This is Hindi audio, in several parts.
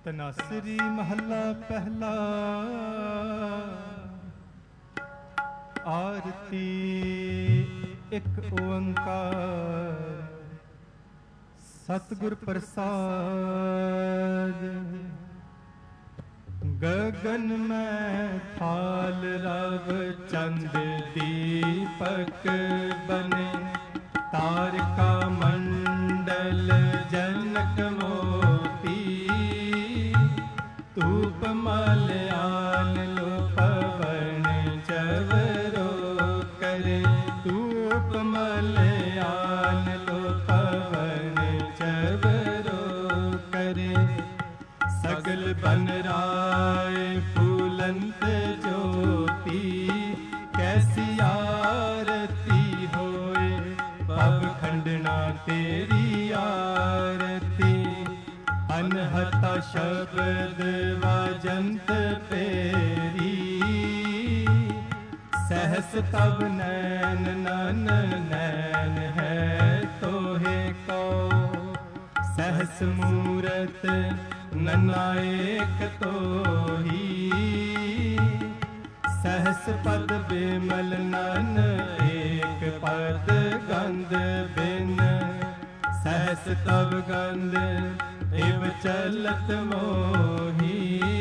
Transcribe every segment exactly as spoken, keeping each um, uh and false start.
ਤਨਾਸਰੀ ਮਹੱਲਾ ਪਹਿਲਾ। ਆਰਤੀ ਇੱਕ ਓੰਕਾਰ ਸਤਿਗੁਰ ਪ੍ਰਸਾਦ। ਗगन में थाल रव चंद दीपक बने, तारका मंडल जनक मोती, धूप मलयान लो पवन चवरो करे, धूप मलयान लो पवन चवरो करे। सगल बनराय फूलंत ज्योति, कैसी आरती होए पव खंडना तेरी आरती। अनहता शब्द वाजंत पेरी, सहस तब नैन नन नैन है तोहे को। सहस मूरत ननायक तो ही, सहस पद बिमल नन एक पद गंध बिन। सहस तब गंध इव चलत मोही,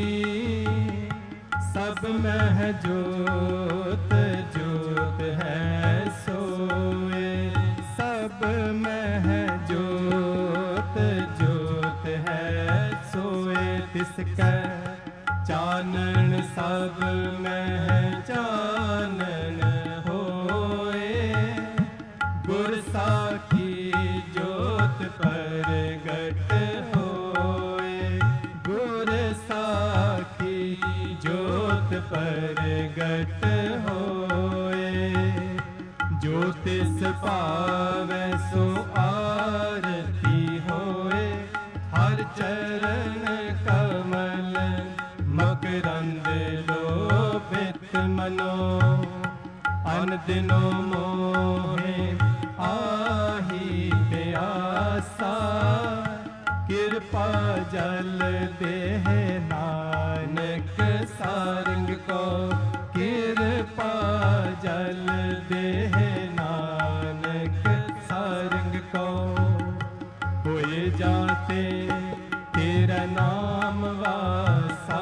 सब मह जोत जोत है सोए। सब मह जोत जोत है सोए, तिसकै चानन सब मह चानन होए। गुर साखी जोत परगट होए, गुर साखी जोत परगट होए। जो तिस पावै सो आरती होए, हर चरण कमल मकरंद लोभित मनो। अन दिनो मोहे आही प्यासा, कृपा जल देह नानक सारंग को। कृपा जल देह नानक सारंग को। होए जाते तेरा नाम वासा,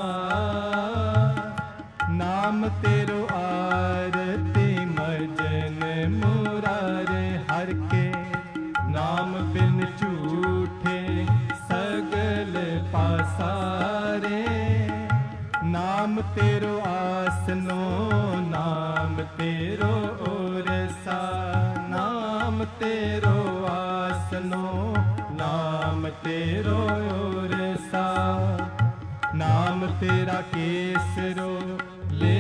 नाम तेरो आरती मजन मुरारे। हर के नाम बिन झूठे सगल पासारे। नाम तेरो आसनो नाम तेरो ओरसा, नाम तेरो आसनो नाम तेरो ओरसा। नाम तेरा केसरो ले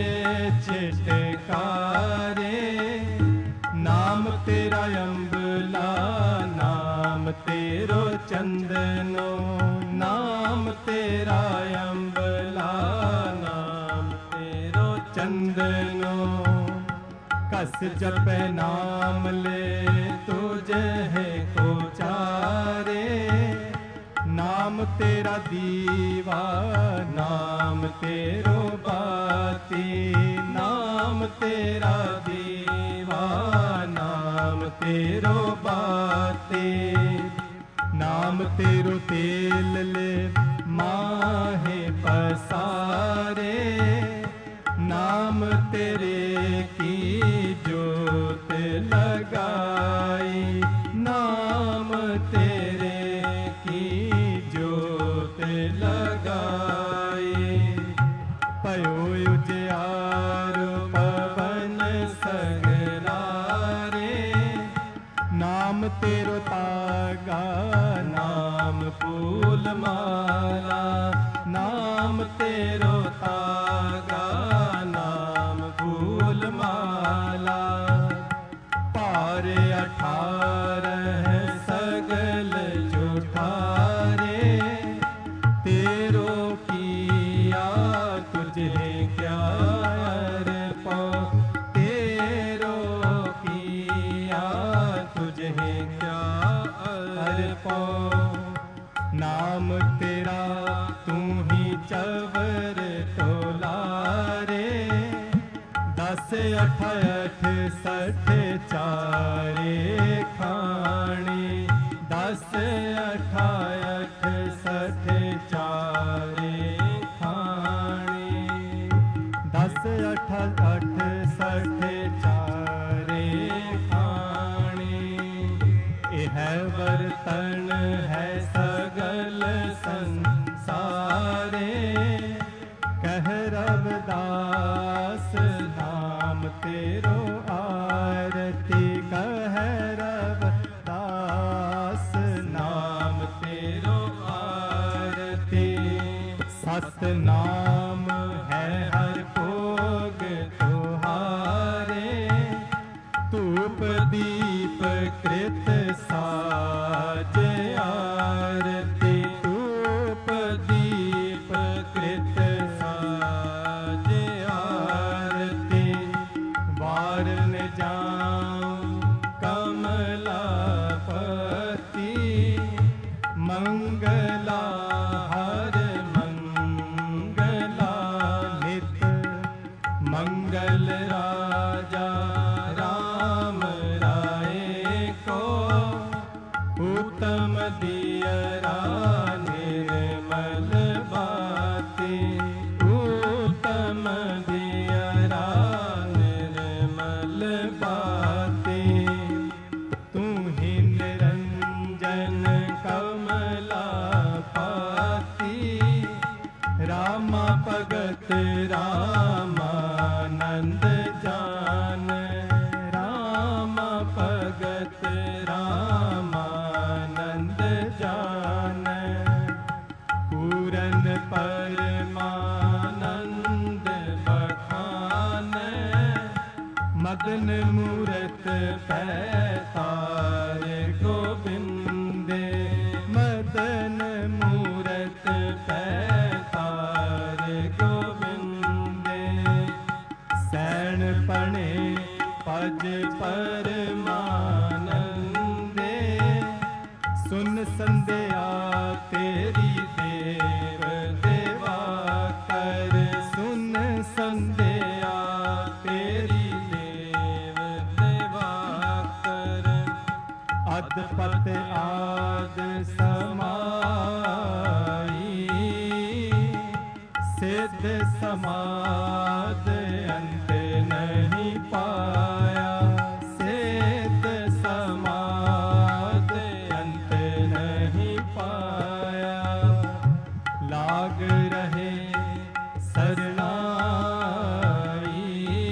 चिटकारे, नाम तेरा अम्बला नाम तेरो चंदनो। नाम तेरा अम्बला नाम तेरो चंदनो। कस जपै नाम ले तुझे को चारे, नाम तेरा दीवा नाम तेरो बाती। नाम तेरा दीवा नाम तेरो बाती। नाम तेरो तेल ले माहे पसारे, नाम तेरे की जोत लगाई। नाम तेरे की जोत लगाई। पयो उजियारो पवन सगरारे, नाम तेरो तागा नाम फूल माला। नाम तेरो तागा नाम फूल माला। पारे अठारह सगल जुठारे, तेरो किया तुझे क्या अर्पो। तेरो किया तुझे क्या अर्पो। नाम तेरा तू अवर तोलारे, दस अठ अठ सठ चारे खाणी, दस अठ अठ सठ चारे खाणी, दस अठ अठ सठ चारे खाणी। यह बर्तन है सगल संसारे, कह रविदास नाम तेरो आरती, कह रविदास नाम तेरो आरती। सत नाम है हर भोग तुहारे, धूप दीप कृत साज आरती, धूप दीप कृत साज आरती। वारन जाऊं कमलापति, मंगला हर मंगला नित, मंगल राजा राम राय को, उत्तम दियरा निर्मल बाती, उत्तम दियरा निर्मल बाती। तू ही निरंजन कमलापति, रामा भगत रामानंद जान, रामा भगत रामानंद जान। पूरन परमानंद बखान, मदन मूरत पैतार गोविंदे, मदन मूरत पैतार गोविंदे। सैन पणे पज परमानंदे, सुन संध्या तेरी देव देवा कर, सुन संध्या तेरी देव देवा कर। अदपत आद समाई, सिद्ध समाद अंत नहीं पाया, सिद्ध समाद अंत नहीं पाया। लाग रहे सरनाई,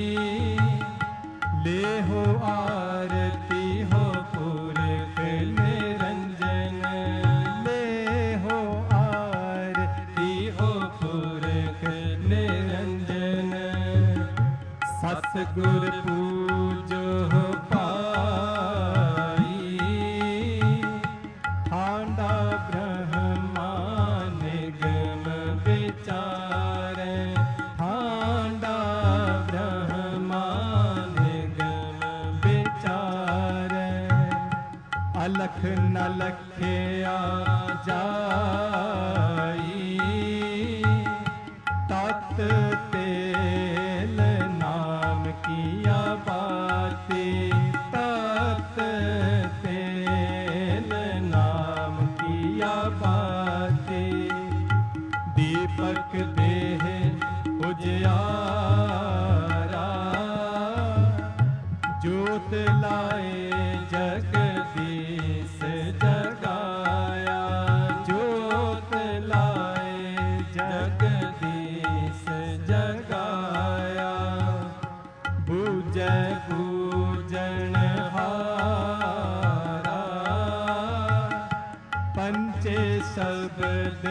ले हो आरती हो पुरख निरंजन, ले हो आरती हो पुरख निरंजन। सतगुर पूजो पाई, ठांडा ब्रह्मा निगम विचार, ठांडा ब्रह्मा निगम विचार। अलख न लख्या जाई, तत तेल नाम किया बाती, तत तेल नाम किया बाती। दीपक देह उजियारा, ज्योत लाए जगदीश जगाया, ज्योत लाए जगदीश जगाया। बूझै बूझन हारा, पंचे शब्द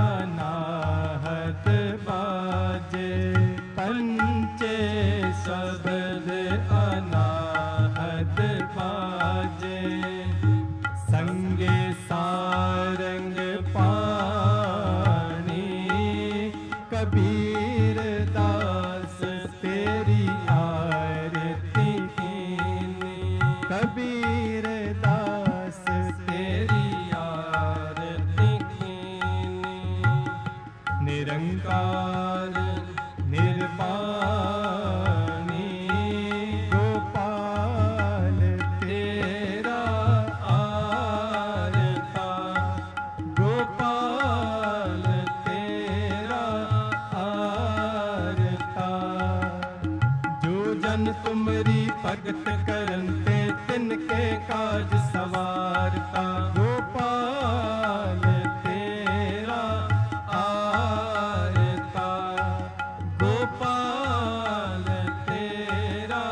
अनाहत बाजे, पंचे शब्द अनाहत बाजे। संगे सारंग पानी, कबीर दास तेरी आरती कीनी, कबीर दास तेरी आरती कीनी। निरंकार निर्वाणी गोपाल तेरा आरता गोपाल तेरा आरता जो जन तुमरी भगत करन ते तिनके काज सवारता गोपाल तेरा आरता गोपाल तेरा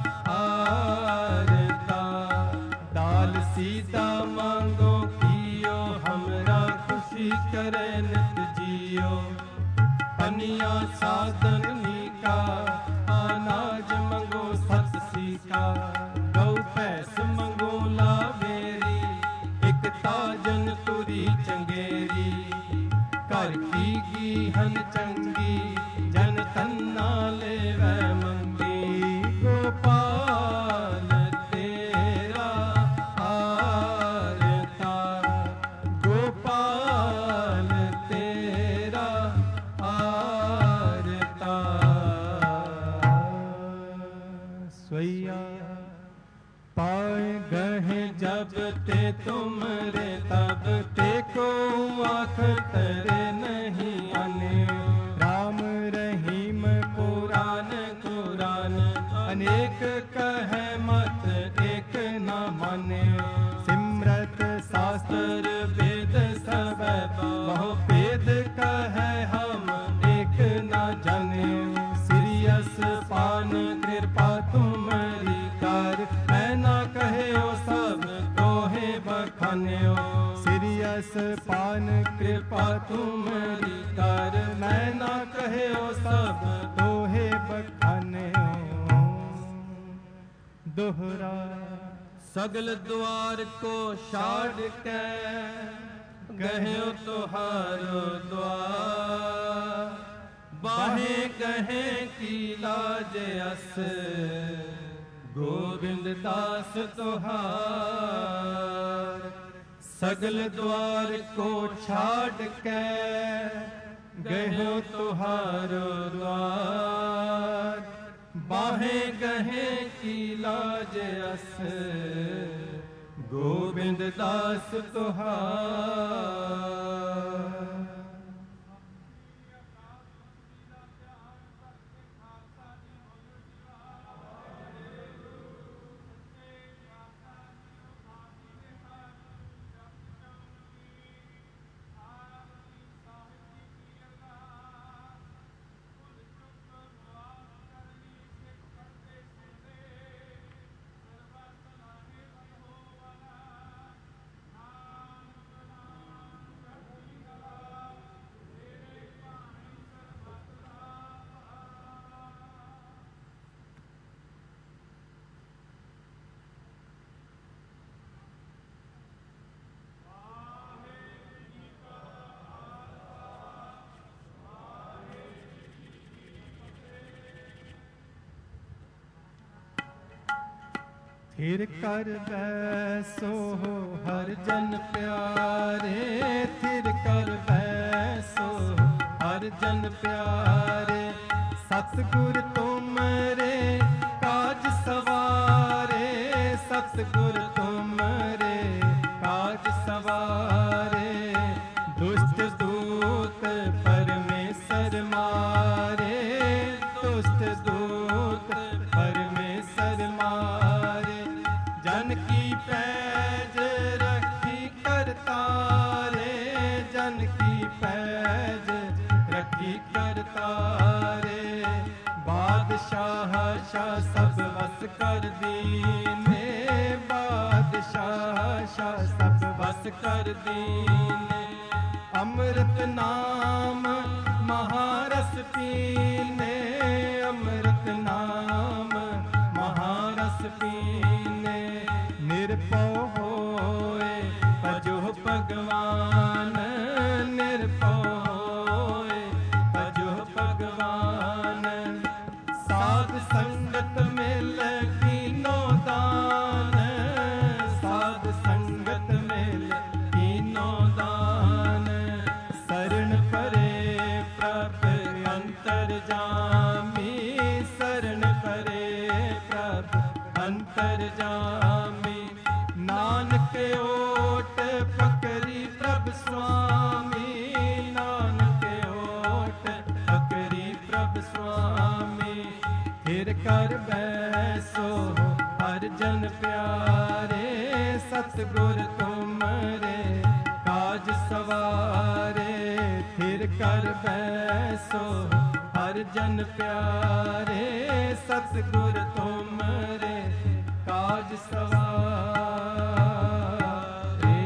आरता दाल सीता मांगो कियो हमरा खुशी करे नित जियो पनिया साधनी का अनाज मंगो सत सीका गौ भैंस मंगो लावेरी एक ताजन तुरी चंगेरी घर की गीहन चंगी जन तन्ना लेवै मंगी गोपाल तेरा आरता गोपाल तेरा आरता सोइया पाए गहे जब ते तुमरे तब ते को आँख तरे नहीं आने राम रहीम पुराण कुरान अनेक कहे मत एक न माने सिमरत शास्त्र वेद सब बहु भेद कहे हम एक न जाने सीरियस पान कृपा तुम्हारी कर मैं ना कहे ओ सब तोहे बखान्यो सीरियस पान कृपा तुम्हारी कर मैं ना कहे ओ सब तोहे बखान्यो दोहरा सगल द्वार को छाड़ के गह्यो तुहारो द्वार बाहे कहे की लाज अस गोविंद दास तुहार सगल द्वार को छाड़ के गह्यो तुहारो द्वार बाहे कहे की लाज अस गोविंद दास तुहार थिर कर बैसो हर जन प्यारे थिर कर बैसो हर जन प्यारे सतगुर तुमरे काज सवारे सतगुर तुमरे काज सवारे दुष्ट दूत परमेश्वर मारे दुष्ट दूत परमेश्वर मारे जन की पैज रखी करतारे जन की पैज रखी करतारे बादशाह शाह सब बस कर दीने बादशाह शाह सब बस कर दीने अमृत नाम महारस पीने अमृत नाम महारस पीने निर्भव होए भजो भगवान निर्भव होए भजो भगवान साध संगत मिल कीनो दान साध संगत मिल कीनो दान शरण पर सवारे, थिर कर बैसो हर जन प्यारे, सतगुर तुमरे काज सवारे।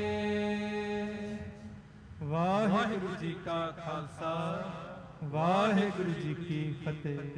वाहिगुरु जी का खालसा, वाहिगुरु जी की फतेह।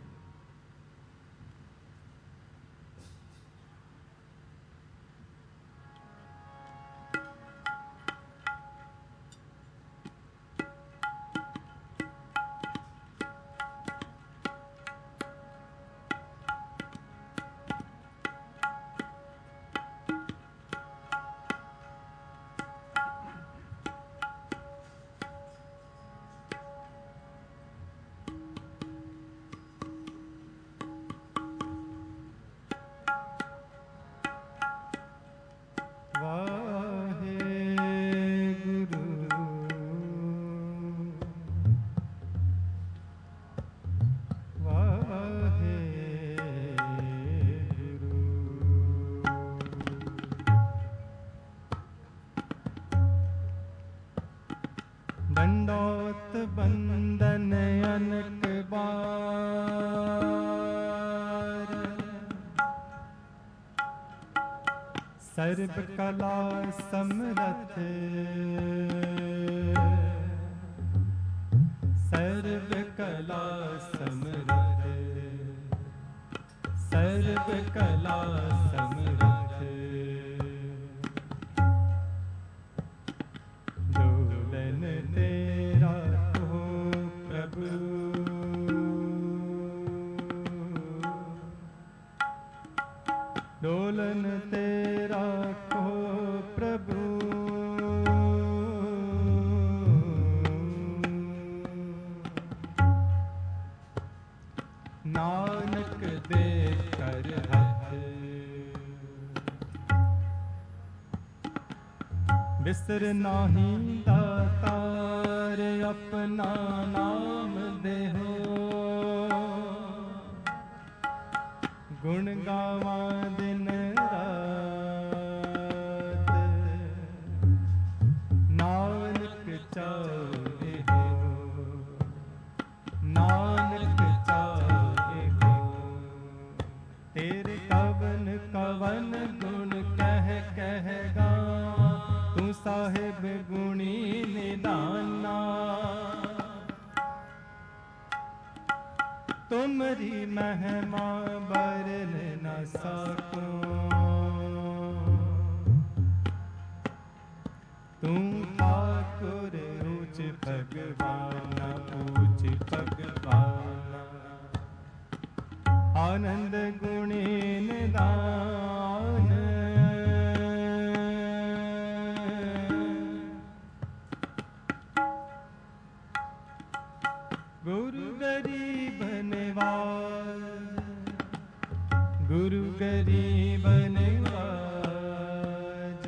दंडोत बंदन अनक बार, सर्व कला समरथ, सर्व कला समरथ, सर्व कला समरथ। डोलन तेरा हो प्रभु, डोलन तेरा हो प्रभु, नानक दे कर हाथ, बिसर नाही दातार अपना नाम देहो, गुण गावा दिन रात, नानक चाहे हो, नानक चाहे हो। तेरे कवन कवन गुण कह कह गा, तू साहिब गुणी निदाना, तुमरी महिमा बरन न सको, तू ठाकुर ऊंच भगवान, ऊंच भगवान, आनंद गुणी निदान। गुरु गरीब निवाज, गुरु गरीब निवाज,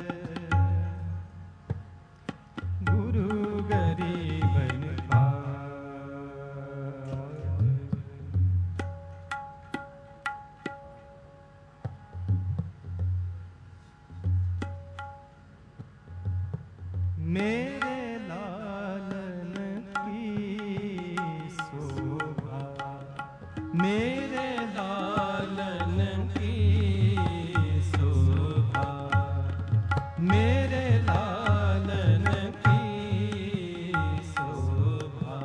गुरु गरीब निवाज। मेरे लालन की शोभा, मेरे लालन की शोभा, मेरे लालन की शोभा।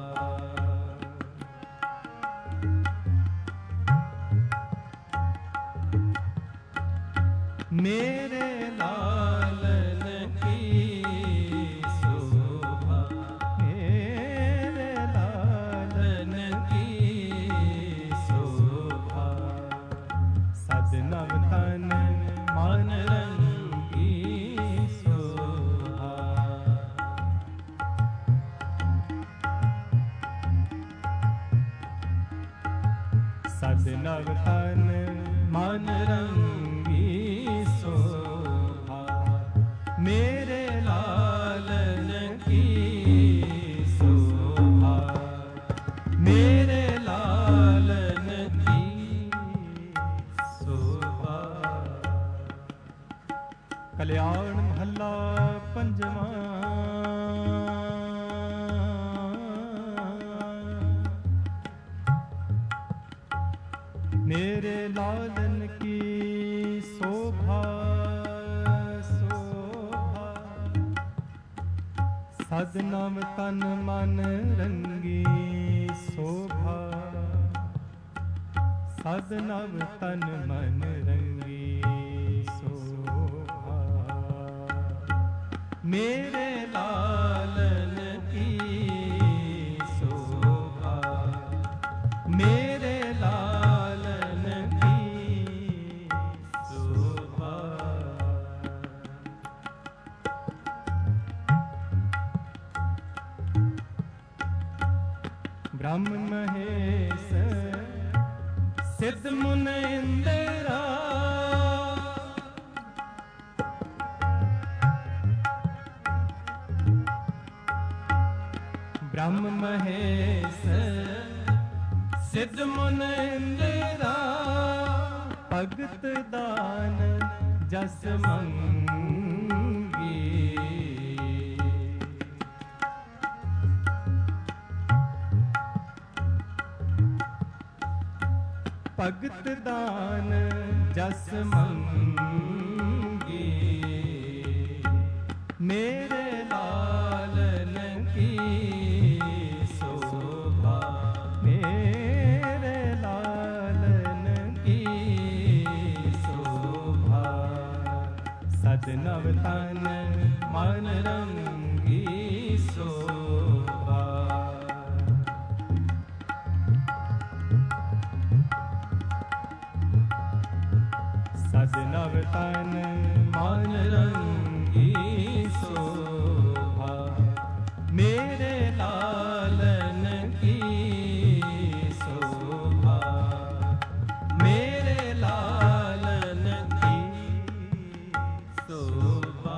मेरे लालन की शोभा, मेरे लालन की शोभा, सदनव तन मन रंगी शोभा। सदनव तन मन रंगी शोभा, मेरे लालन की शोभा, मेरे लालन की शोभा। कल्याण महला पंजवा। मेरे लालन की शोभा शोभा सदनव तन मन रंगी शोभा सदनव तन मन रंगी शोभा मेरे लालन की शोभा मेरे लालन की शोभा ब्रह्म महेश सिद्ध मुन इंदिरा ब्रह्म महेश सिद्ध मुन इंदिरा भगत दान जस मंगी भगत दान जस मंगी मेरे लालन की शोभा मेरे लालन की शोभा सदनव तन मन रंगी शोभा सदनव तन मन रंगी शोभा मेरे लालन की शोभा मेरे लालन की शोभा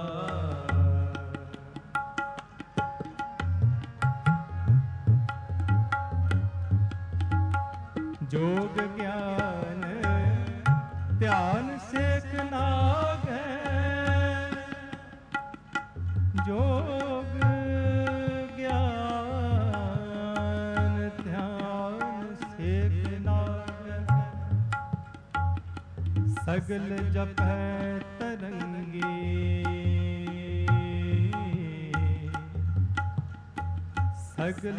जोग ज्ञान ध्यान सेख नागै जोग ज्ञान ध्यान सेख नागै सगल जपै तरंगी सगल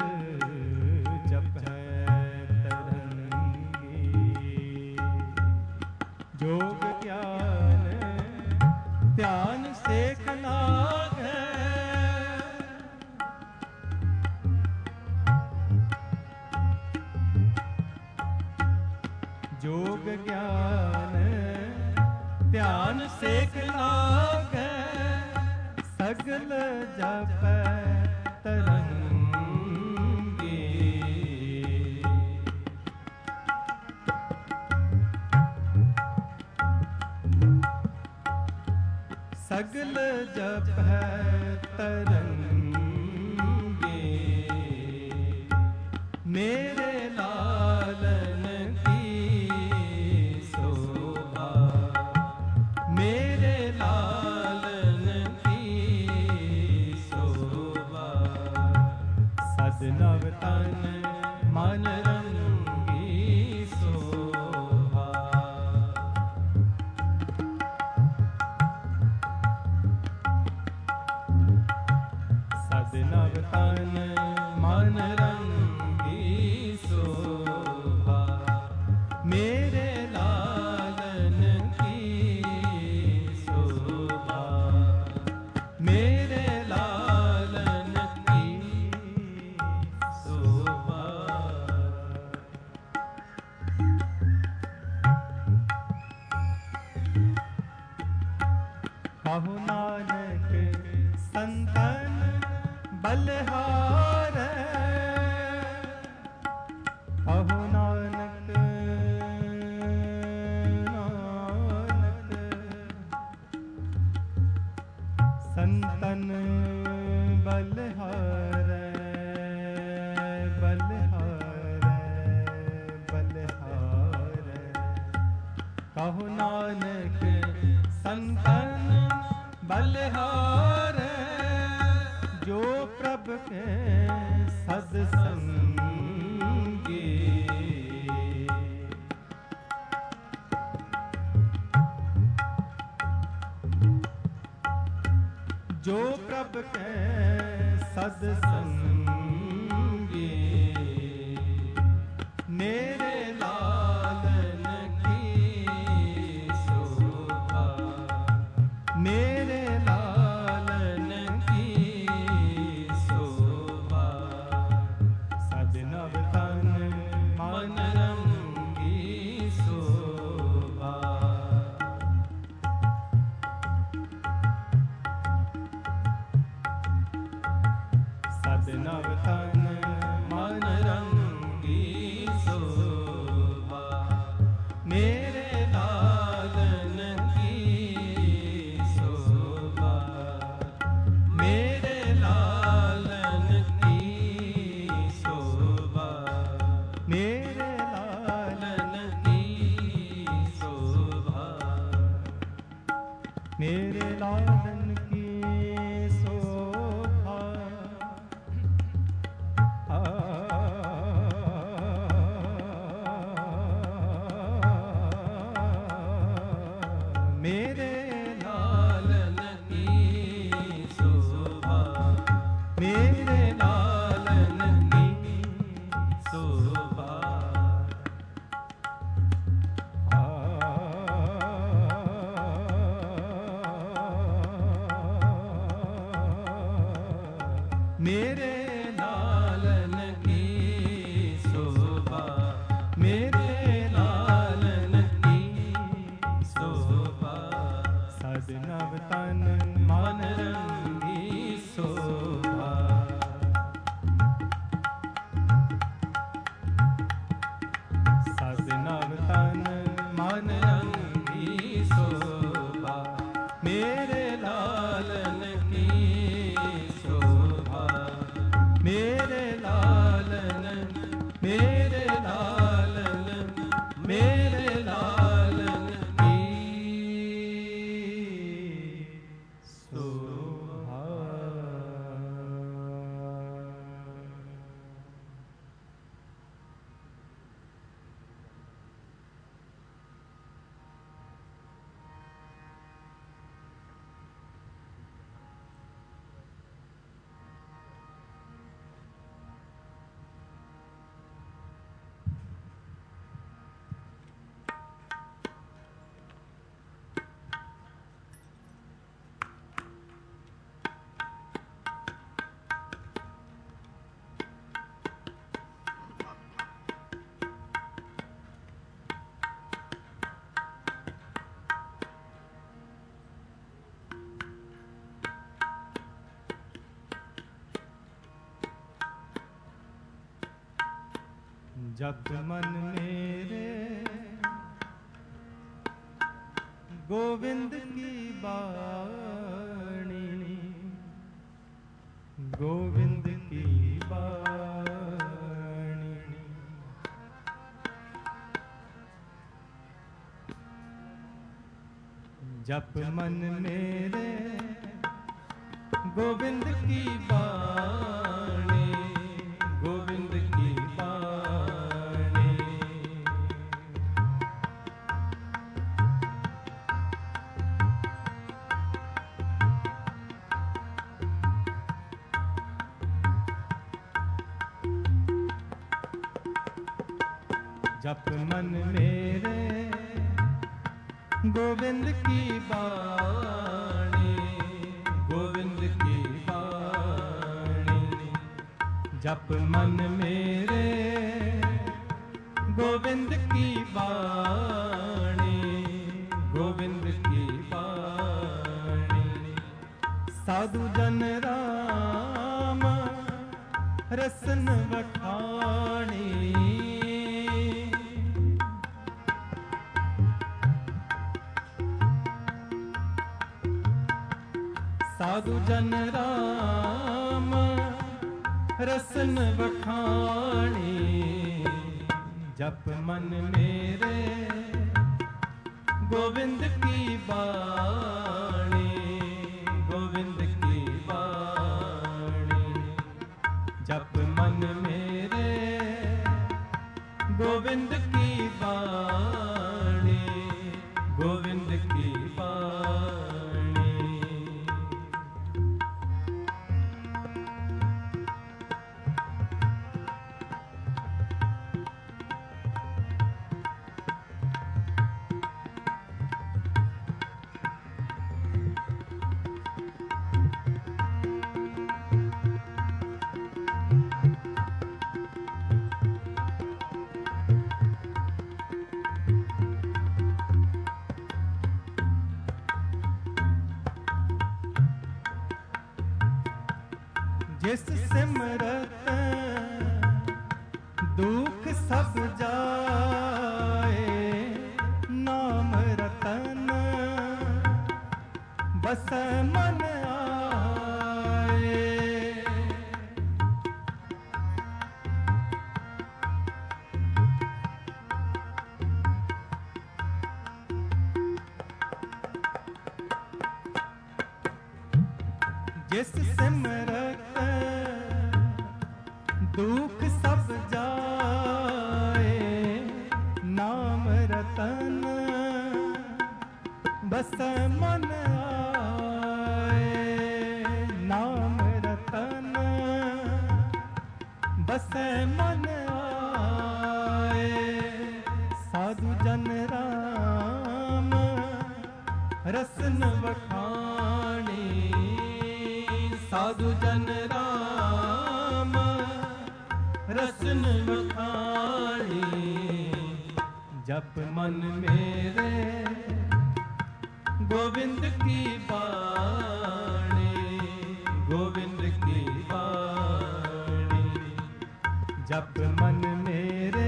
जपै जोग ज्ञान ध्यान सेख नागै जोग ज्ञान ध्यान सेख नागै सगल जपै तरंगी सगल जप है तरंगे मेरे लालन की शोभा मेरे लालन की शोभा सदनव तन मन रंगी शोभा सदनव तन मन रंगी शोभा मेरे लालन की शोभा मेरे लालन की शोभा कहो नानक संतन बलहार कहो नानक नानक संतन बलहार बलहार बलहार कहो नानक संतन बलहार जो प्रभ के सद संगी प्रभ के सत्संगी मेरे लालन की शोभा मेरे लालन की शोभा सद नव तन मन रंगी शोभा सद नव तन मन रंगी शोभा मेरे लालन की शोभा मेरे लालन की शोभा मेरे लालन की शोभा मेरे लालन की शोभा मेरे लालन की शोभा मेरे लालन की शोभा मेरे लालन की शोभा मेरे लालन की शोभा सद नव तन मन रंगी शोभा सद नव तन मन रंगी शोभा मेरे लालन की शोभा मेरे लालन मेरे लालन मेरे लालन की शोभा जब मन मेरे गोविंद की बाणी गोविंद की बाणी जब मन मेरे गोविंद की बाणी गोविंद की जप मन मेरे गोविंद की बाणी गोविंद की बाणी जप मन मेरे गोविंद की बाणी गोविंद की बाणी साधु जन राम रसन वखाणी साधु जन राम रसन वखाणी जप मन मेरे गोविंद की बाणी गोविंद की बाणी जप मन मेरे गोविंद की बाणी गोविंद की बाणी जिस सिमरत दुख सब जाए, नाम रतन बस मन आए। जिस सिमरत दुख सब जाए, नाम रतन बस मन आए। नाम रतन बस मन आए। साधु जन राम रसन बखानी, साधु जन राम रसन बखानी। जप मन मेरे गोविंद की बाणी, गोविंद की बाणी। जप मन मेरे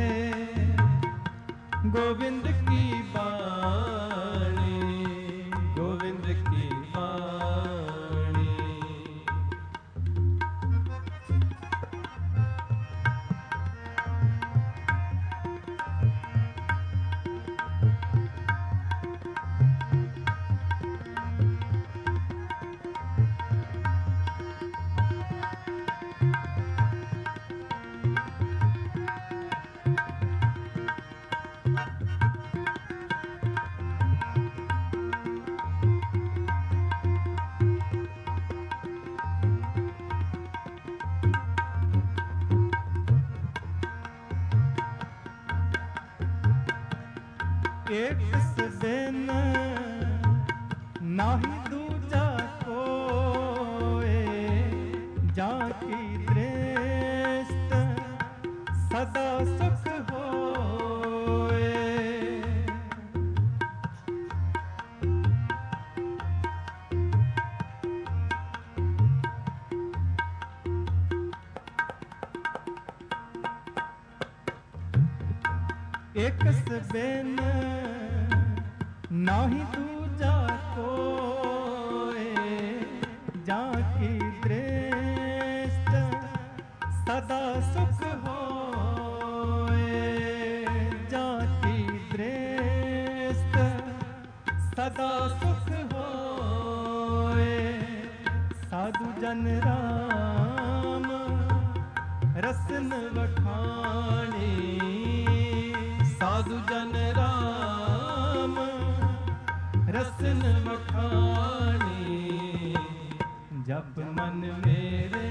गोविंद की बाणी, गोविंद की बाणी। एक दिन नाही दूजा कोए, जाकी दृष्ट सदा सुख होए। एक बिन नाही दूजा कोए, जाकी दृष्ट सदा सुख होए। जाकी दृष्ट सदा सुख होए। साधु जन राम रसन बखानी, साधु जन राम रसन बखानी। जप मन मेरे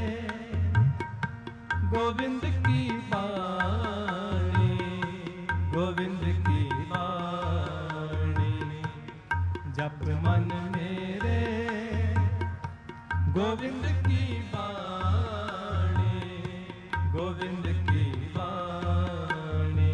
गोविंद की बाणी, गोविंद की बाणी। जप मन मेरे गोविंद की बाणी, गोविंद की बाणी।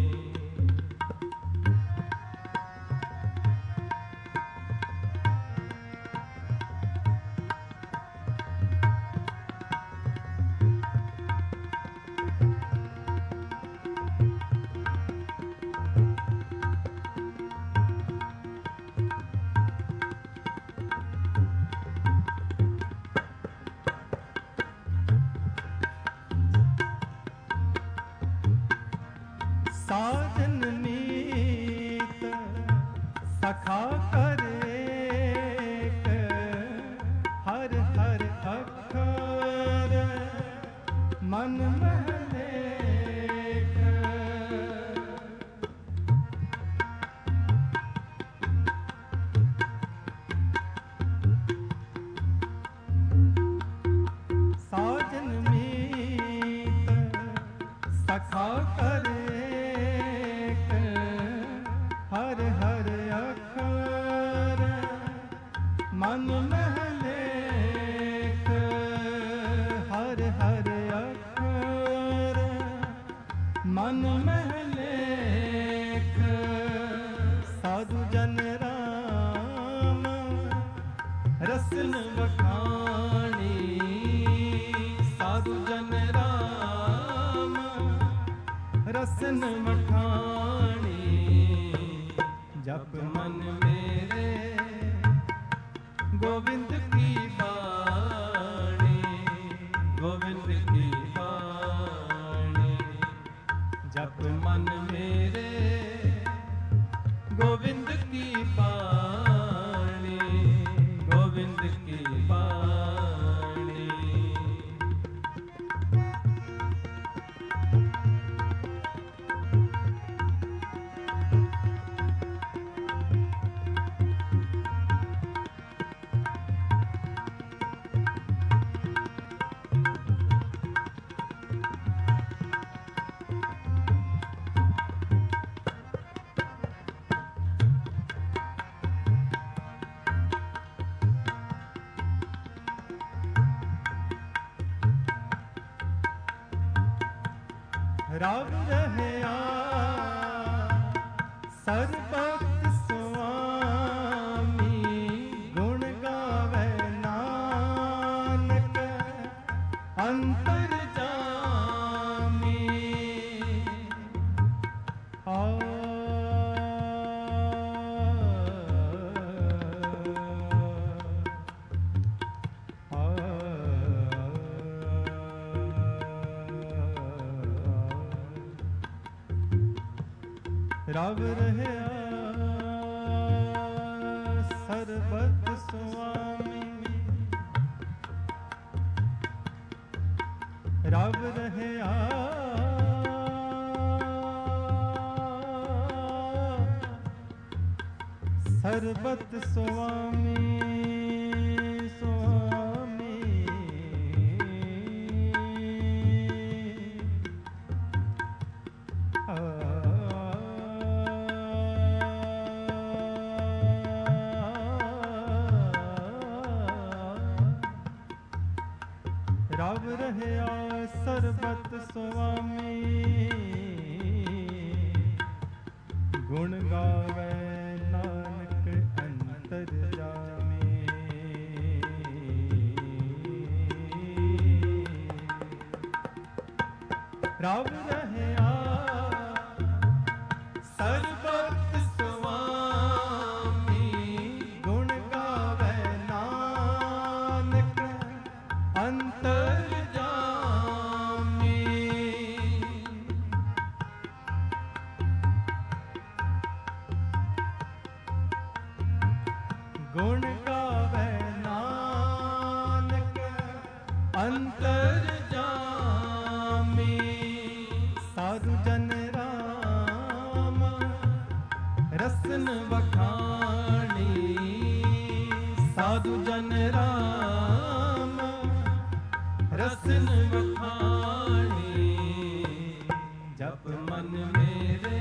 साजन नीत सखा कर एक, हर हर अक्षर मन महलेक। साजन मीत सखा कर हर हर अक्षर मन महलेक। हर हर अक्षर मन महलेक। साधु जन राम रसन बखानी, साधु जन राम रसन मखानी जप मन मेरे गोविंद की बाणी गोविंद की बाणी जप मन मेरे गोविंद की बाणी गोविंद की बाणी राव रहया सर्वभक्त स्वामी गुण गावे नानक अंतर जामी आ राव रहया सर्वभक्त स्वामी राव रहया सर्वभक्त स्वामी स्वामी आ राव रहया सर्वभक्त स्वामी गुण गावे नानक अंतर जामे राव रहया सर्वभक्त स्वामी गुण गावे नानक अंतर जामी गुण गावे नानक अंतर जामी साधु जन राम रसन वखाणी साधु जन राम रसन वखाणी जप मन मेरे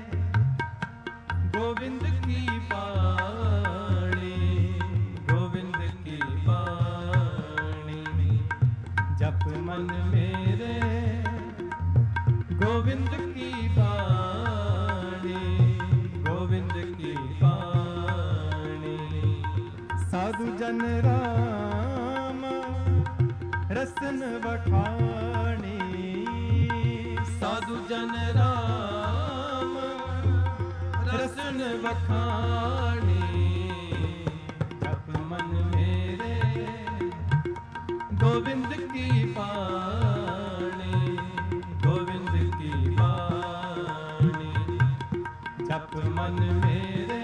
गोविंद की बाणी गोविंद की बाणी जप मन मेरे गोविंद की बाणी गोविंद की बाणी साधु जन राम रसन वखाणी साधु जन राम रसन वखाणी जप मन मेरे गोविंद की बाणी गोविंद की बाणी जप मन मेरे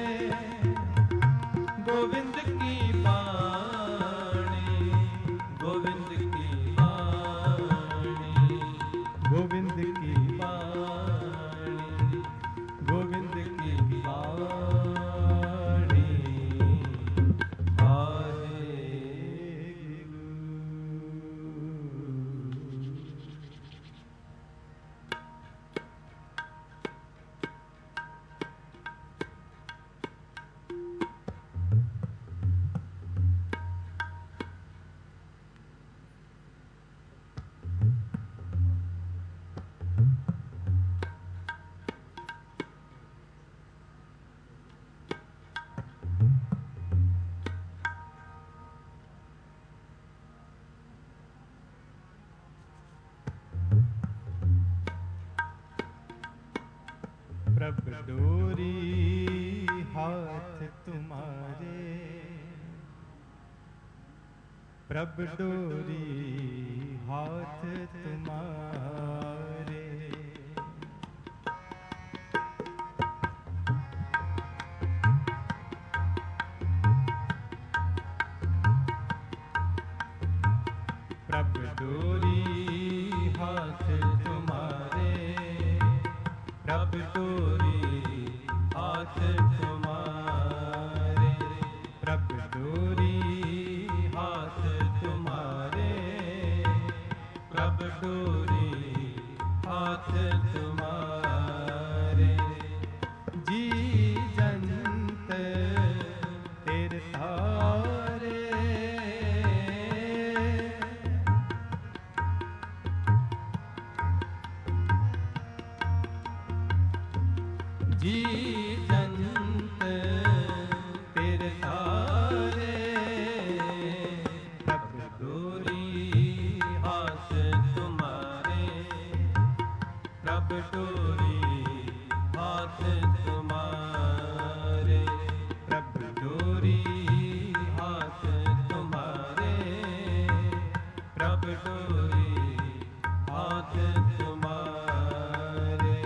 गोविंद की बाणी गोविंद की बाणी गोविंद की बाणी गोविंद की बाणी हरे गुरु प्रभ डोरी हाथ तुम्हारे, प्रभ डोरी हाथ तुम्हारे। प्रभ डोरी हाथ तुम्हारे, प्रभ डोरी हाथ तुम्हारे, प्रभ डोरी हाथ तुम्हारे, प्रभ डोरी हाथ तुम्हारे। जी जंत तेरे तारे, जी जंत तेरे तारे, प्रभ डोरी हाथ तुम्हारे, प्रभ डोरी हाथ तुम्हारे, प्रभ डोरी हाथ तुम्हारे, प्रभ डोरी हाथ तुम्हारे।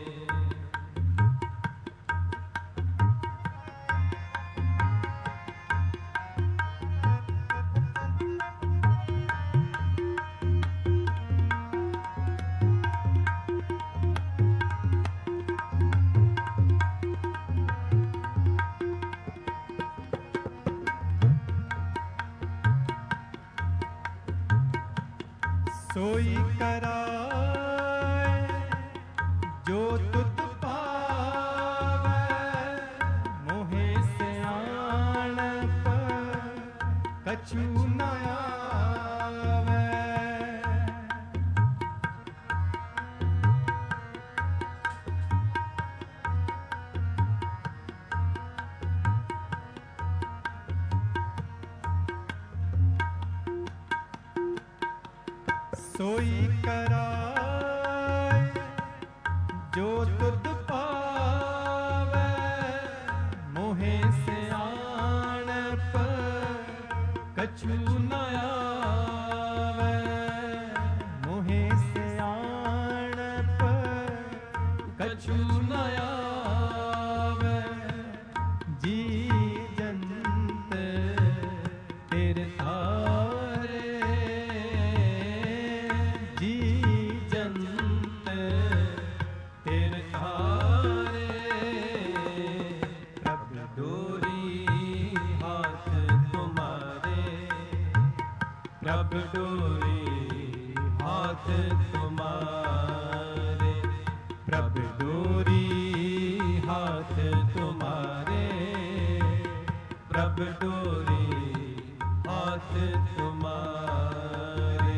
सोई कराए जो तुत पावे, मोहे सियाणप कछु न आवे। सोई कराए जो तुद पावे, मोहे सियाणप कछु न आवे, मोहे सियाणप कछु न आवे। जी जंत तेरे तारे, जी जंत तेरे तारे, प्रभ डोरी हाथ तुम्हारे, प्रभ डोरी हाथ तुम्हारे, प्रभ डोरी हाथ तुम्हारे, प्रभ डोरी हाथ तुम्हारे।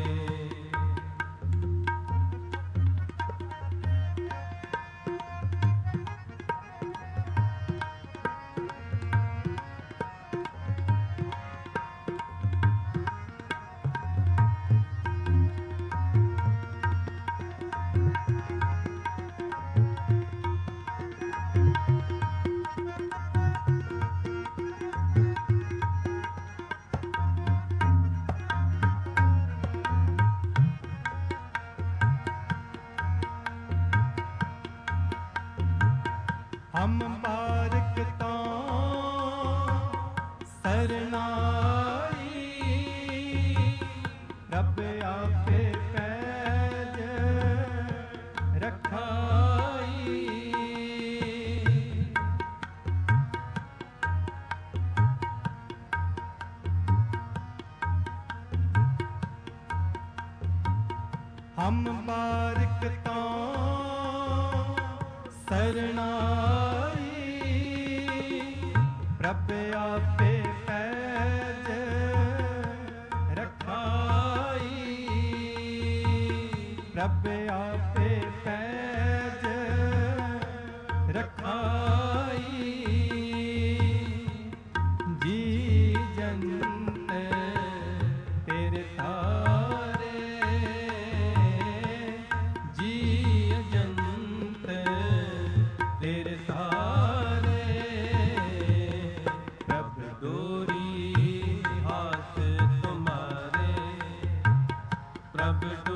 हम बारक तां सरनाई, रब आपे पैज रखाई। हम बारक तां सरनाई, प्रभ आपे पैज रखाई, प्रभ आपे पैज रखाई। जी जंत तेरे तारे, जी जंत तेरे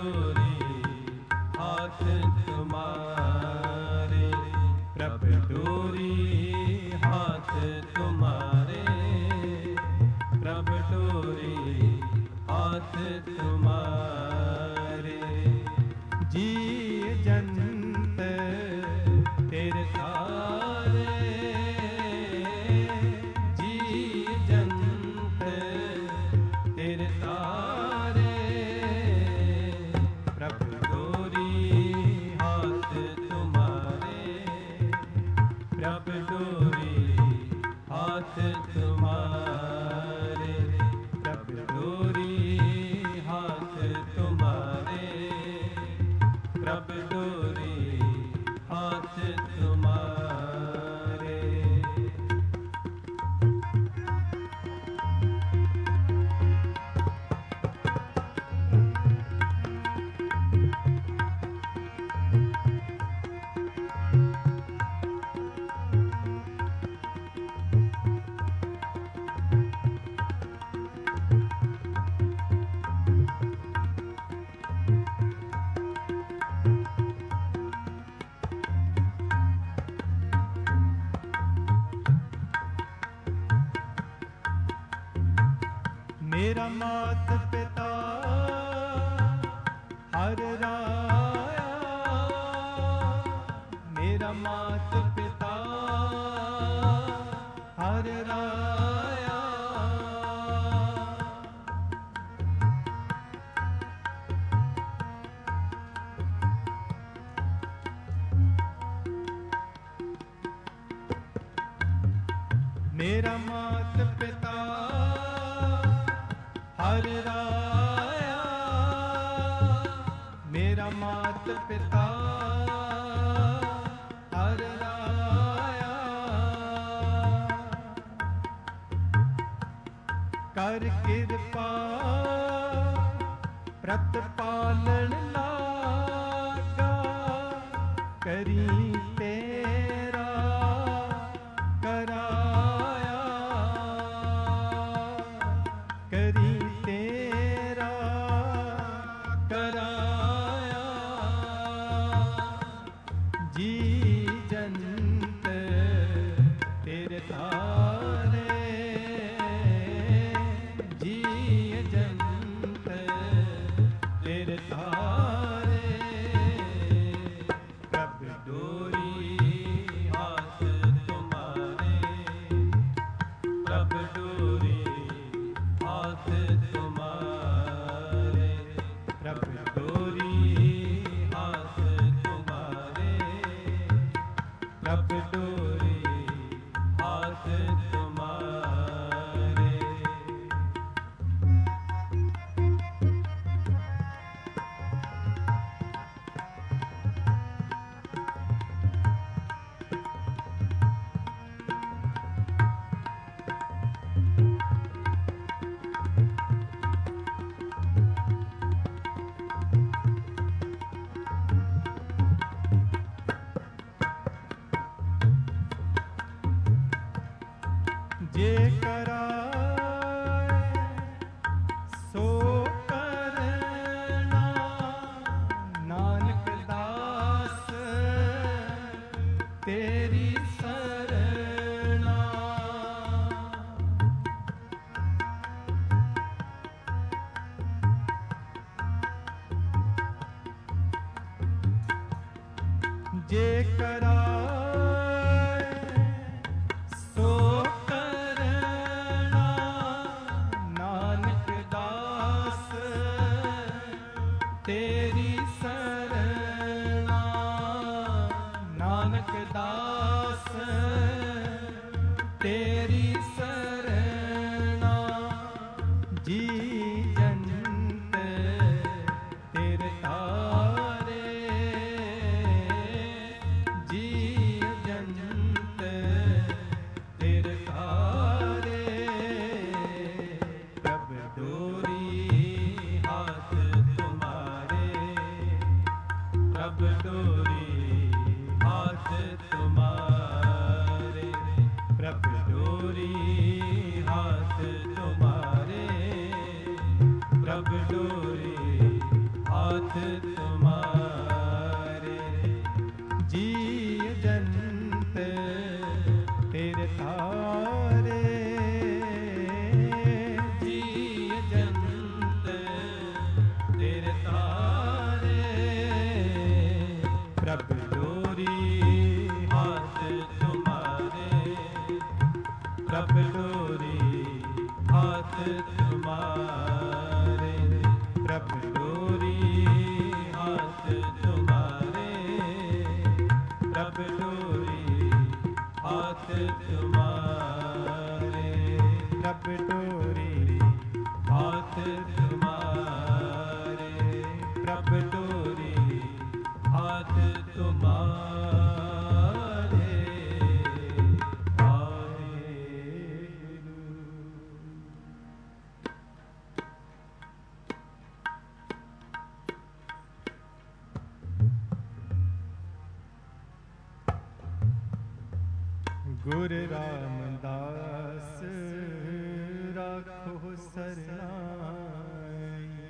डोरी हाथ तुम्हारे, प्रभु डोरी हाथ तुम्हारे, प्रभु डोरी हाथ तुम्हारे। जी जंत तेरे तारे, जी जंत तेरे तारे, प्रभु डोरी हाथ तुम्हारे, प्रभु डोरी हाथ तुम्हारे, प्रभु डोरी हाथ तुम्हारे, प्रभु डोरी हाथ तुम्हारे। मेरा मात पिता हर राया, मेरा मात पिता हर राया, मेरा मात पिता हर राया, मेरा मात पिता हर राया, कर कृपा प्रतिपालन लागा, करी तेरा कराया, करी तेरा कराया। जी जंत तेरे तारे, जी जंत तेरे तारे, प्रभु डोरी हाथ तुम्हारे, प्रभु डोरी हाथ तुम्हारे, प्रभु डोरी हाथ तुम्हारे, प्रभु डोरी हाथ तुम्हारे। जे कराए सो करना, नानक दास तेरी सरना, जे कराए सो करना, नानक दास तेरी सरना, नानक दास तेरी सरना। जी जंत तेरे तारे, जी जंत तेरे तारे, प्रभु डोरी हाथ तुम्हारे, प्रभु डोरी हाथ तुम्हारे, प्रभु डोरी हाथ तुम्हारे, प्रभु डोरी हाथ तुम्हारे, जीव जंत तेरे तारे, जीव जंत तेरे तारे। प्रभु डोरी हाथ तुम्हारे, प्रभु डोरी हाथ तुम्हारे, प्रभु डोरी हाथ तुम्हारे, प्रभु डोरी हाथ तुम्हारे, प्रभु डोरी हाथ तुम्हारे, प्रभु डोरी हाथ तुम्हारे। गुरु रामदास राखो सरनाई,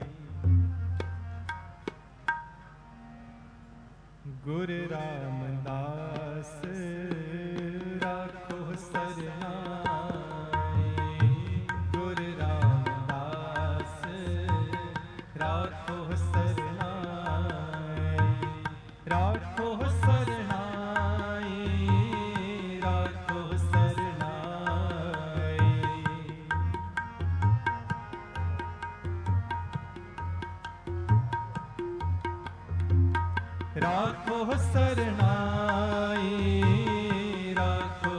गुरु रामदास राखो सरनाई, गुरु रामदास राखो सरनाई, राखो सरनाई, राखो सरनाई। राखो सरनाई, राखो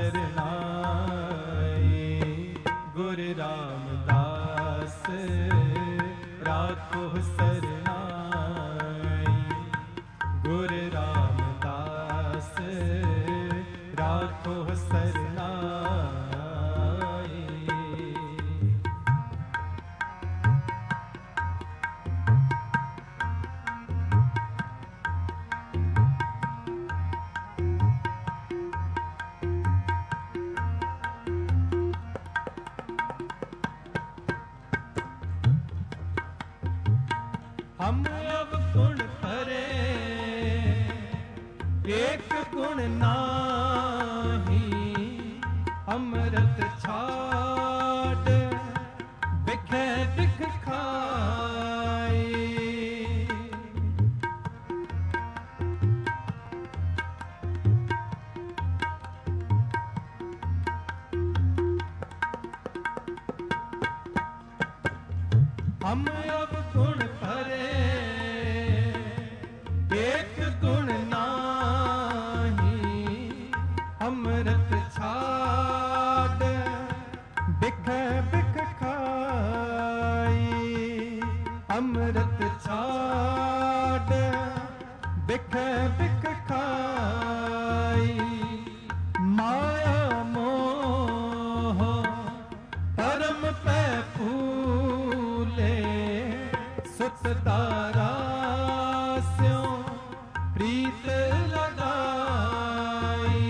सरनाई, गुरु रामदास राखो सरनाई, गुरु रामदास राखो सरनाई। हम अब गुण परे एक गुण नाही, अमृत छाड़ बिखे बिख खाई। हम अब गुण परे एक गुण नाही, अमृत छाड़ बिख बिख खाई, अमृत छाड़ बिख बिख खाई। माया मोह परम पै फूले, सुतदारा स्यों प्रीत लगाई।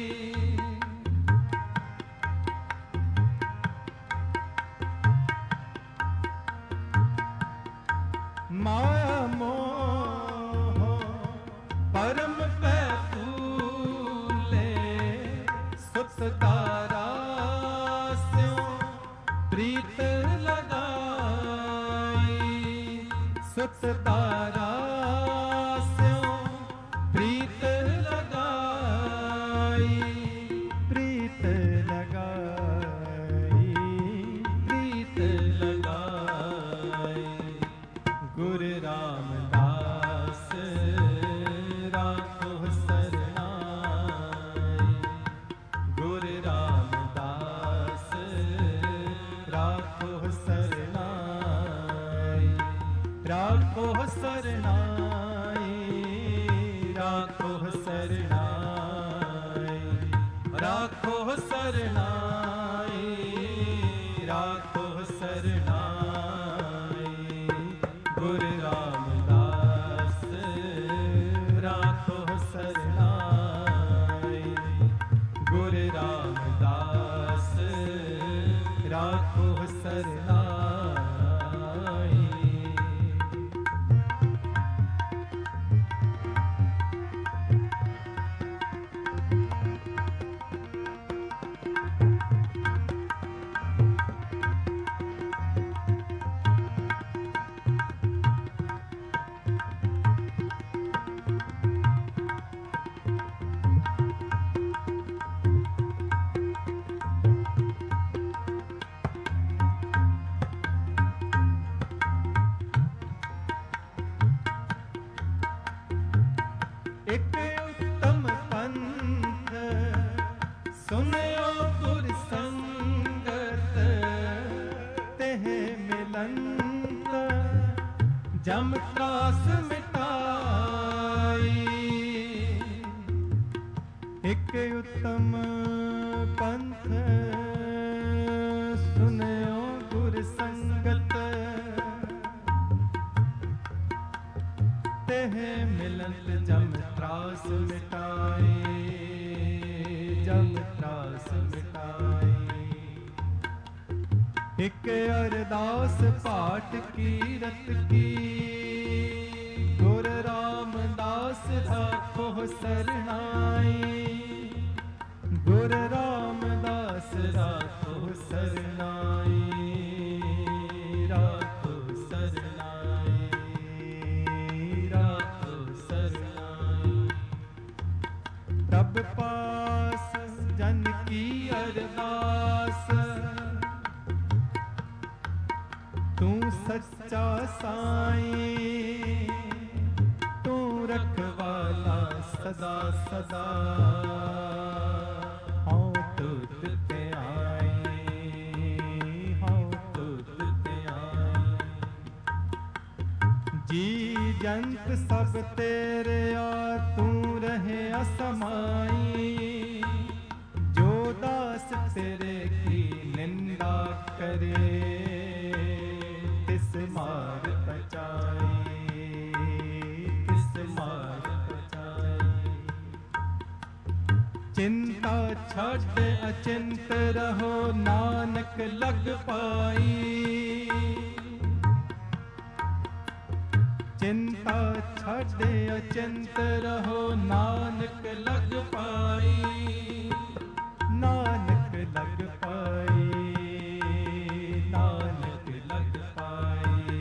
माया मोह परम पै फूले, सुतदारा स्यों प्रीत लगाई, सुतदारा स्यों प्रीत लगाई, प्रीत लगाई, प्रीत लगाई। गुरु रामदास राखो सरनाई, गुरु रामदास राखो सरनाई, राखो सरनाई, राखो सरनाई, राखो सरनाई, राखो सरनाई। गुरु रामदास राखो सरनाई, गुरु रामदास राखो सरनाई। एक उत्तम पंथ सुनियो गुर संगत तेह मिलंत जम त्रास मिटाई। एक उत्तम पंथ सुनियो गुर संगत तेह मिलंत जम त्रास मिटाए, जम त्रास मिटाए। एक अरदास पाठ कीरत की गुर रामदास राखो सरनाई, गुर रामदास राखो सरनाई, राखो सरनाई, राखो सरनाई। तब पास जन की अरदास तू सच्चा साईं, तू रखवाला सदा सदा हाँ तुझ ते आए, हाँ तुझ ते आए। जी जंत सब तेरे आ तू रहे असमाई, जो दास तेरे की निंदा करे तिस मार बचाए, तिस मार बचाए। चिंता छड़ अचिंत रहो नानक लग पाई, चिंता छड़ अचिंत रहो नानक लग पाई, नानक लग पाई, नानक लग पाई,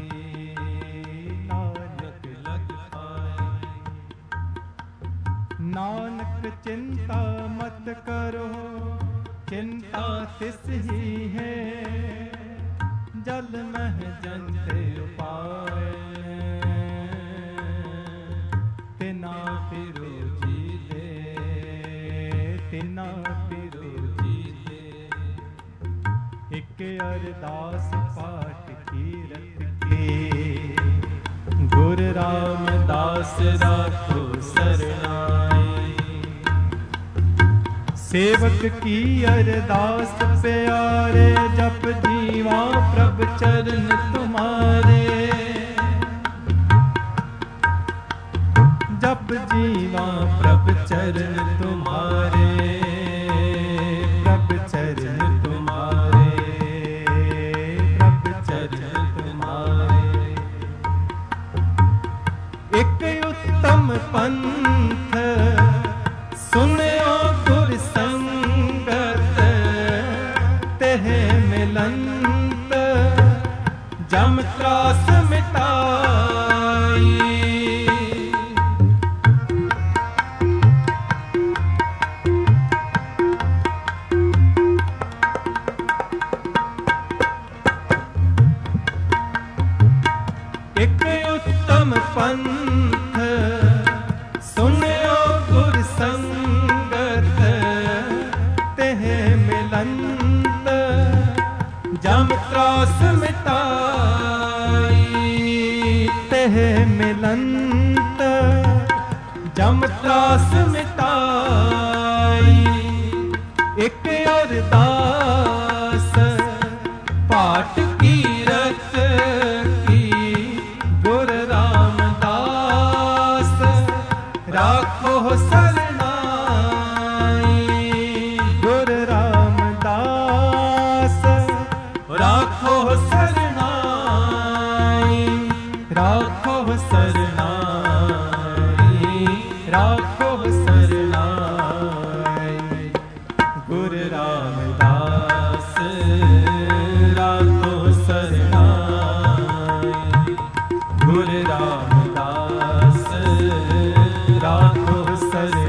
नानक लग पाई। नानक चिंता मत करो चिंता तिस ही है, जल मह जंते उपाय तिना फिरो जी दे, तिना फिरो जी दे। एक अरदास पाठ कीरत की गुर रामदास राखो सरनाई। सेवक की अरदास प्यारे जप जीवा प्रभ चरण तुम्हारे, जप जीवा प्रभ चरण तुम्हारे, प्रभ चरण तुम्हारे, प्रभ चरण तुम्हारे। एक उत्तम पंथ सुनियो गुर संगत तेह मिलंत जम त्रास मिटाई। एक उत्तम पंथ सुनियो गुर संगत तेह मिलंत जम त्रास मिटाई, तेह मिलंत जम त्रास मिटाई। एक अरदास पाठ कीरत राखो सरनाई, गुर रामदास राखो सरनाई, राखो सरनाई, राखो सरनाई। गुर रामदास राखो सरनाई, गुर रामदास राखो सरनाई।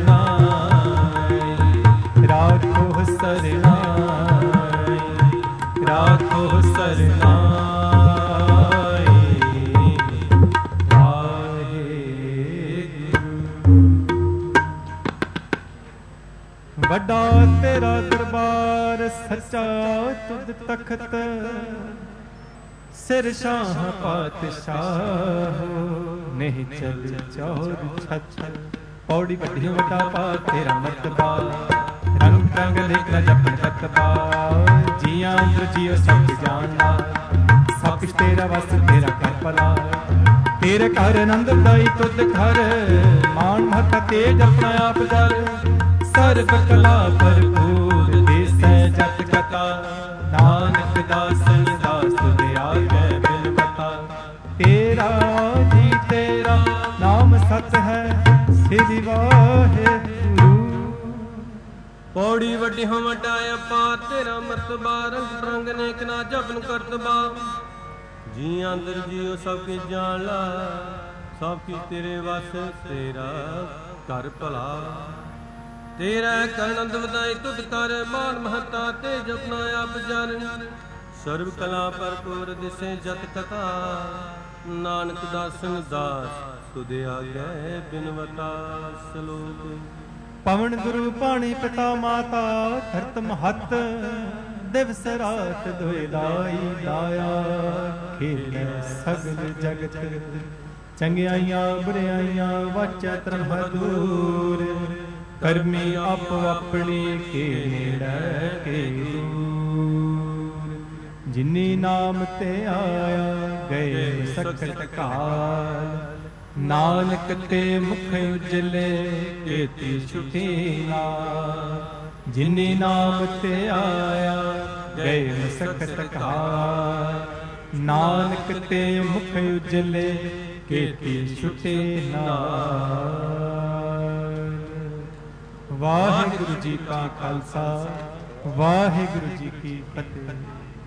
ਵੱਡਾ ਤੇਰਾ ਦਰਬਾਰ ਸੱਚਾ ਤੁਧ ਤਖਤ, ਸਿਰ ਸ਼ਾਹ ਪਾਤਸ਼ਾਹ ਨਹੀਂ ਚਲ ਚੌਰ ਛੱਤ। ਪੌੜੀ ਵੱਡੀ ਵੱਡਾ ਪਾ ਤੇਰਾ ਮਰਤਬਾ, ਰੰਗ ਰੰਗ ਲਿਖਣਾ ਜਪਨ ਕਤਬਾ। ਜੀਆਂ ਅੰਦਰ ਜੀਓ ਸਭ ਜਾਣਨਾ, ਸਭ ਕੁਛ ਤੇਰਾ ਵਸ ਤੇਰਾ ਕਰ ਭਲਾ। ਤੇਰੇ ਘਰ ਆਨੰਦ ਦਾਈ ਤੁਧ ਘਰ, ਮਾਨ ਮਹਤਾ ਤੇਜ ਆਪਣਾ ਆਪ ਜਲ। ਸਰਬ ਕਲਾ ਭਰਪੂਰ ਦੇਸੈ ਜਤ ਕਥਾ, ਨਾਨਕ ਦਾਸਨ ਦਾਸ ਤੁਧ ਆਗੇ ਬਿਨ ਬਤਾ। ਤੇਰਾ ਜੀ ਤੇਰਾ ਨਾਮ ਸਤ ਹੈ, ਸ੍ਰੀ ਵਾਹਿਗੁਰੂ। ਪੌੜੀ ਵੱਡੀ ਹੋ ਵੱਡਾ ਆਪਾ ਤੇਰਾ ਮਰਤਬਾ, ਰੰਗ ਰੰਗ ਨੇਕ ਨਾ ਜਪਨ ਕਰਤਬਾ। ਜੀ ਅੰਦਰ ਜੀਓ ਸਭ ਕੀ ਜਾਣ ਲਾ, ਸਭ ਕੀ ਤੇਰੇ ਵਸ ਤੇਰਾ ਕਰ ਭਲਾ। ਤੇਰਾ ਕਰਨੰਦ ਵਧਾਈ ਤੁਧ ਕਰ, ਮਾਨ ਮਹਤਾ ਤੇ ਜਪਨਾ ਆਪ ਜਨ। ਸਰਬ ਕਲਾ ਭਰਪੂਰ ਦਿਸੇ ਜਤ ਕਥਾ, ਨਾਨਕ ਦਾਸਨ ਦਾਸ ਤੁਧ ਆਗੇ ਬਿਨਵਤਾ। ਸਲੋਕ ਪਵਨ ਗੁਰੂ ਪਾਣੀ ਪਿਤਾ ਮਾਤਾ, ਧਰਤ ਮਹੱਤ ਦਿਵਸ ਰਾਤ ਦੁਇ ਦਾਈ ਦਾਇਆ। ਖੇਲੇ ਸਗਲ ਜਗਤ ਚੰਗਿਆਈਆਂ ਬੁਰਿਆਈਆਂ, ਵਾਚਾ ਧਰਮ ਦੂਰ। ਕਰਮੀ ਆਪੋ ਆਪਣੀ ਕੇ ਨੇੜੇ ਕੇ ਦੂਰ। ਜਿਨੀ ਨਾਮ ਤੇ ਆਇਆ ਗਏ ਸਖਤ ਕਾਲ, ਨਾਨਕ ਤੇ ਮੁਖ ਉਜਲੇ ਕੀਤੀ ਛੁਟੀ ਨਾਲ। ਜਿਨੀ ਨਾਮ ਤੇ ਆਇਆ ਗਏ ਸਖਤ ਕਾਲ, ਨਾਨਕ ਤੇ ਮੁਖ ਉਜਲੇ ਕੀਤੀ ਛੁਟੀ ਨਾਲ। ਵਾਹਿਗੁਰੂ ਜੀ ਕਾ ਖਾਲਸਾ, ਵਾਹਿਗੁਰੂ ਜੀ ਕੀ ਫਤਿਹ।